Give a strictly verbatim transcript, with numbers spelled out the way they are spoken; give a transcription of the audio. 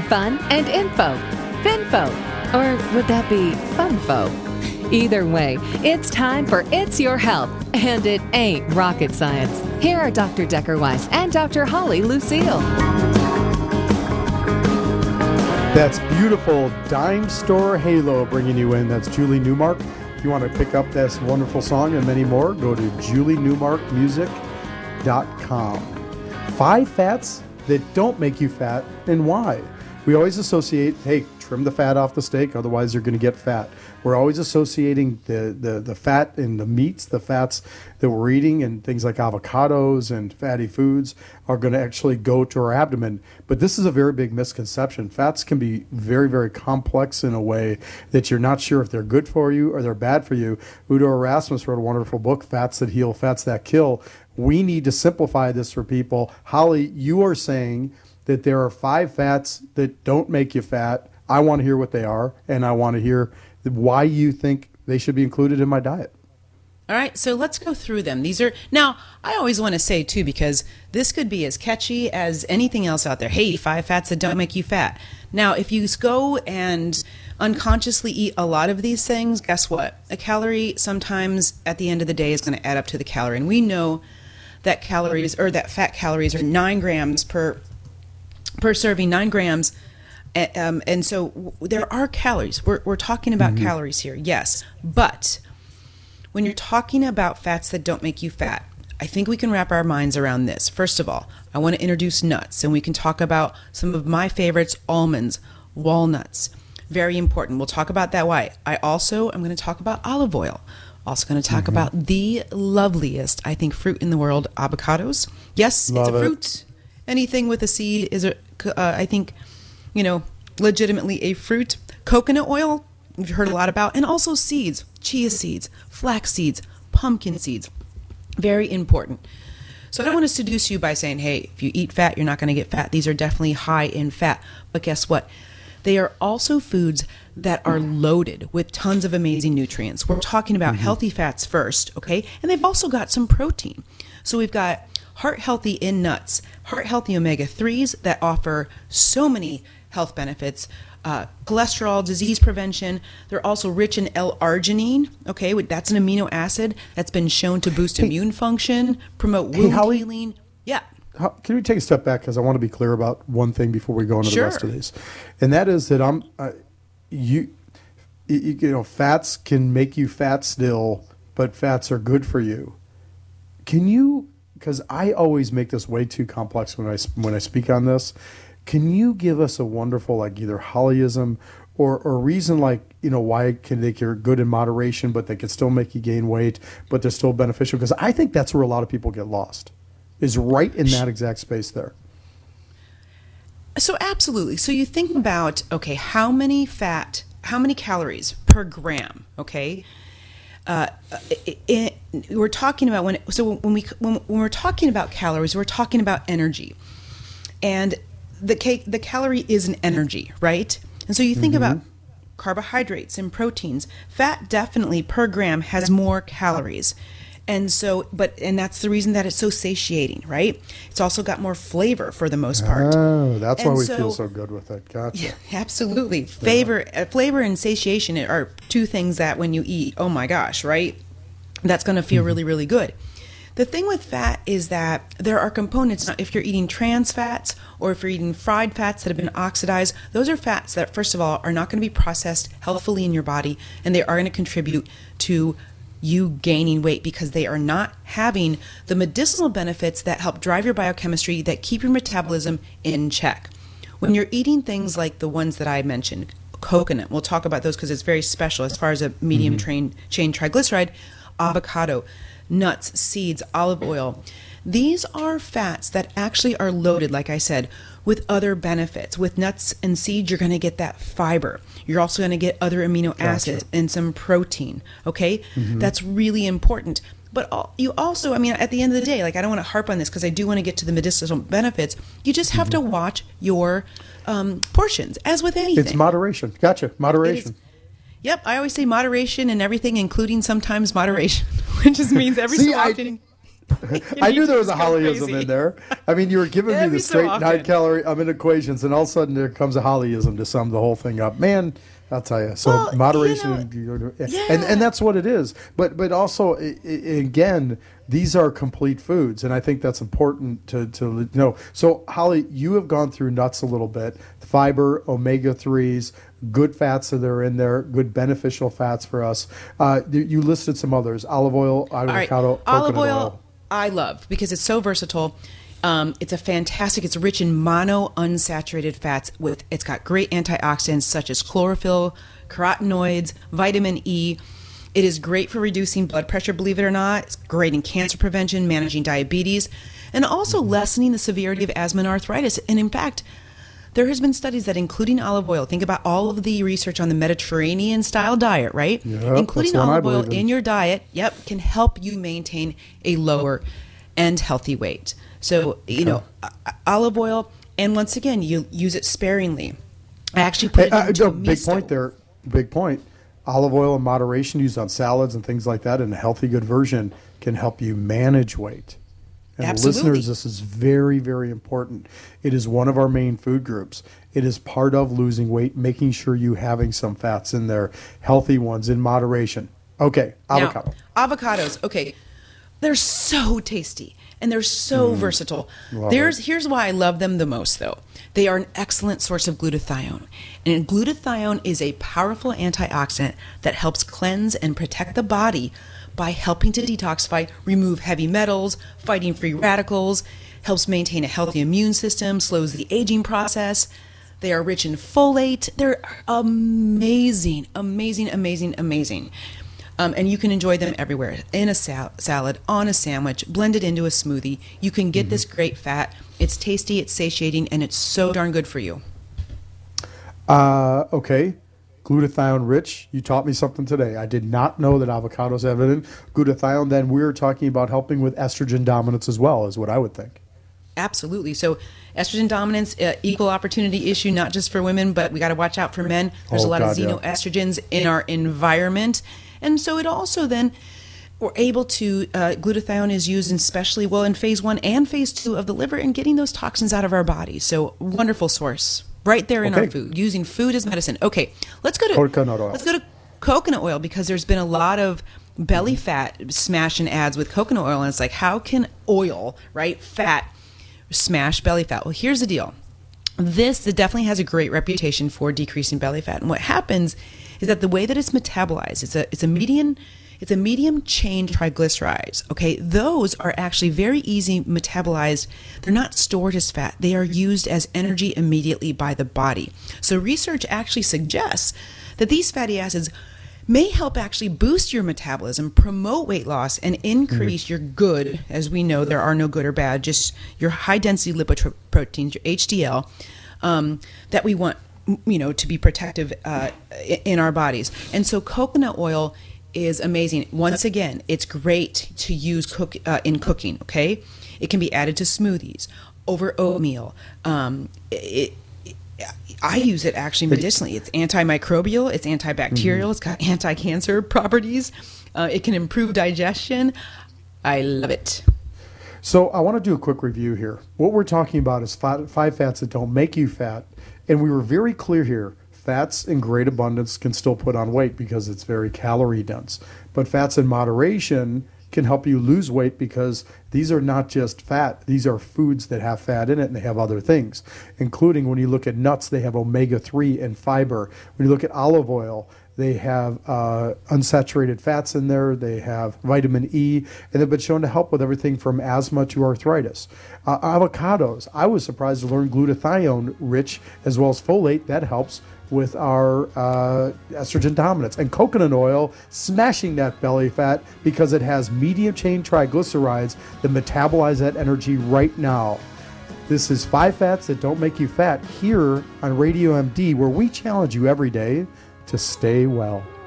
fun and info. Finfo. Or would that be funfo? Either way, it's time for It's Your Health, and it ain't rocket science. Here are Doctor Decker Weiss and Doctor Holly Lucille. That's beautiful Dime Store Halo bringing you in. That's Julie Newmark. If you want to pick up this wonderful song and many more, go to julie newmark music dot com. Five fats that don't make you fat, and why? We always associate, hey, trim the fat off the steak, otherwise you're going to get fat. We're always associating the, the, the fat in the meats, the fats that we're eating, and things like avocados and fatty foods are going to actually go to our abdomen. But this is a very big misconception. Fats can be very, very complex in a way that you're not sure if they're good for you or they're bad for you. Udo Erasmus wrote a wonderful book, Fats That Heal, Fats That Kill. We need to simplify this for people. Holly, you are saying that there are five fats that don't make you fat. I want to hear what they are, and I want to hear why you think they should be included in my diet. All right, so let's go through them. These are, now, I always want to say, too, because this could be as catchy as anything else out there. Hey, five fats that don't make you fat. Now, if you go and unconsciously eat a lot of these things, guess what? A calorie sometimes at the end of the day is going to add up to the calorie. And we know that calories, or that fat calories are nine grams per, per serving, nine grams. Um, and so w- there are calories. We're, we're talking about mm-hmm. calories here, yes. But when you're talking about fats that don't make you fat, I think we can wrap our minds around this. First of all, I want to introduce nuts, and we can talk about some of my favorites, almonds, walnuts. Very important. We'll talk about that why. I also am going to talk about olive oil. Also going to talk mm-hmm. about the loveliest, I think, fruit in the world, avocados. Yes, Love it's a it. fruit. Anything with a seed is, a, uh, I think, you know, legitimately a fruit. Coconut oil, we've heard a lot about, and also seeds, chia seeds, flax seeds, pumpkin seeds. Very important. So I don't want to seduce you by saying, hey, if you eat fat, you're not going to get fat. These are definitely high in fat. But guess what? They are also foods that are loaded with tons of amazing nutrients. We're talking about mm-hmm. healthy fats first, okay? And they've also got some protein. So we've got heart healthy in nuts, heart healthy omega threes that offer so many health benefits, uh, cholesterol, disease prevention. They're also rich in L-arginine, okay? That's an amino acid that's been shown to boost hey, immune function, promote wound hey, Holly, healing. Yeah. How, can we take a step back, because I want to be clear about one thing before we go into Sure. the rest of these, and that is that I'm uh, you, you you know fats can make you fat still, but fats are good for you. Can you? Because I always make this way too complex when I when I speak on this. Can you give us a wonderful, like, either Hollyism or or reason, like, you know, why can they are good in moderation, but they can still make you gain weight, but they're still beneficial? Because I think that's where a lot of people get lost, is right in that exact space there. So absolutely. So you think about, okay, how many fat, how many calories per gram, okay? Uh, it, it, we're talking about when, it, so when we, when, when we're talking about calories, we're talking about energy. And the cake, the calorie is an energy, right? And so you think mm-hmm. about carbohydrates and proteins. Fat definitely per gram has more calories. And so, but, and that's the reason that it's so satiating, right? It's also got more flavor for the most part. Oh, that's and why we so, feel so good with it. Gotcha. Yeah, absolutely. Flavor, yeah. uh, flavor and satiation are two things that when you eat, oh my gosh, right? That's going to feel mm-hmm. really, really good. The thing with fat is that there are components, if you're eating trans fats or if you're eating fried fats that have been oxidized, those are fats that, first of all, are not going to be processed healthfully in your body, and they are going to contribute to you gaining weight because they are not having the medicinal benefits that help drive your biochemistry, that keep your metabolism in check. When you're eating things like the ones that I mentioned, coconut, we'll talk about those because it's very special as far as a medium mm-hmm. train, chain triglyceride, avocado, nuts, seeds, olive oil. These are fats that actually are loaded, like I said, with other benefits. With nuts and seeds, you're going to get that fiber. You're also going to get other amino gotcha. acids and some protein, okay? Mm-hmm. That's really important. But all, you also, I mean, at the end of the day, like, I don't want to harp on this because I do want to get to the medicinal benefits. You just have mm-hmm. to watch your um, portions, as with anything. It's moderation. Gotcha. Moderation. Yep, I always say moderation and everything, including sometimes moderation, which just means every See, so I, often. I knew there was a just go Hollyism crazy. in there. I mean, you were giving me Every the so straight often. nine calorie um, in equations, and all of a sudden there comes a Hollyism to sum the whole thing up. Man, I'll tell you. So Well, moderation, you know, and, yeah. and and that's what it is. But but also i- i- again, these are complete foods, and I think that's important to to know. So Holly, you have gone through nuts a little bit, fiber, omega threes, good fats that are in there, good beneficial fats for us. Uh, you you listed some others: olive oil, All right. avocado, Olive coconut oil, oil. I love because it's so versatile. Um, it's a fantastic. It's rich in mono unsaturated fats. With it's got great antioxidants such as chlorophyll, carotenoids, vitamin E. It is great for reducing blood pressure. Believe it or not, it's great in cancer prevention, managing diabetes, and also lessening the severity of asthma and arthritis. And in fact, there has been studies that including olive oil. Think about all of the research on the Mediterranean style diet, right? Yep, including that's one I olive oil believe in. in your diet, yep, can help you maintain a lower and healthy weight. So, you know, o- olive oil, and once again, you use it sparingly. I actually put Hey, it uh, into no, a big miso. point there. Big point. Olive oil in moderation used on salads and things like that in a healthy, good version can help you manage weight. And Absolutely. listeners, this is very, very important. It is one of our main food groups. It is part of losing weight, making sure you having some fats in there, healthy ones in moderation. Okay, avocado. Now, avocados, okay, they're so tasty and they're so versatile. Love There's it. here's why I love them the most, though. They are an excellent source of glutathione, and glutathione is a powerful antioxidant that helps cleanse and protect the body by helping to detoxify, remove heavy metals, fighting free radicals, helps maintain a healthy immune system, slows the aging process. They are rich in folate. They're amazing, amazing, amazing, amazing. Um, and you can enjoy them everywhere, in a sal- salad, on a sandwich, blended into a smoothie. You can get this great fat. It's tasty, it's satiating, and it's so darn good for you. Uh, okay. Glutathione rich. You taught me something today. I did not know that avocados have it in glutathione. Then we're talking about helping with estrogen dominance as well, is what I would think. Absolutely. So estrogen dominance, uh, equal opportunity issue, not just for women, but we got to watch out for men. There's Oh, a lot God, of yeah. xenoestrogens in our environment. And so it also then, we're able to, uh, glutathione is used in especially, well, in phase one and phase two of the liver and getting those toxins out of our bodies. So wonderful source right there in Okay. our food, using food as medicine. Okay, let's go to Coconut oil. Let's go to coconut oil because there's been a lot of belly fat smashing ads with coconut oil. And it's like, how can oil, right, fat, smash belly fat? Well, here's the deal. This definitely has a great reputation for decreasing belly fat. And what happens is that the way that it's metabolized, it's a it's a median it's a medium chain triglycerides. Okay, those are actually very easy metabolized. They're not stored as fat. They are used as energy immediately by the body. So research actually suggests that these fatty acids may help actually boost your metabolism, promote weight loss, and increase your good, as we know there are no good or bad, just your high density lipoproteins, your H D L, um, that we want, you know, to be protective uh, in our bodies. And so coconut oil is amazing. Once again, it's great to use cook uh, in cooking. Okay, it can be added to smoothies, over oatmeal. Um, it, it, I use it actually medicinally. It's antimicrobial, it's antibacterial, it's got anti-cancer properties. Uh, it can improve digestion. I love it. So I want to do a quick review here. What we're talking about is five, five fats that don't make you fat. And we were very clear here. Fats in great abundance can still put on weight because it's very calorie dense. But fats in moderation can help you lose weight because these are not just fat. These are foods that have fat in it and they have other things, including when you look at nuts, they have omega three and fiber. When you look at olive oil, they have uh, unsaturated fats in there. They have vitamin E, and they've been shown to help with everything from asthma to arthritis. Uh, avocados, I was surprised to learn glutathione rich as well as folate. That helps with our uh, estrogen dominance. And coconut oil, smashing that belly fat because it has medium chain triglycerides that metabolize that energy right now. This is Five Fats That Don't Make You Fat here on Radio M D, where we challenge you every day to stay well.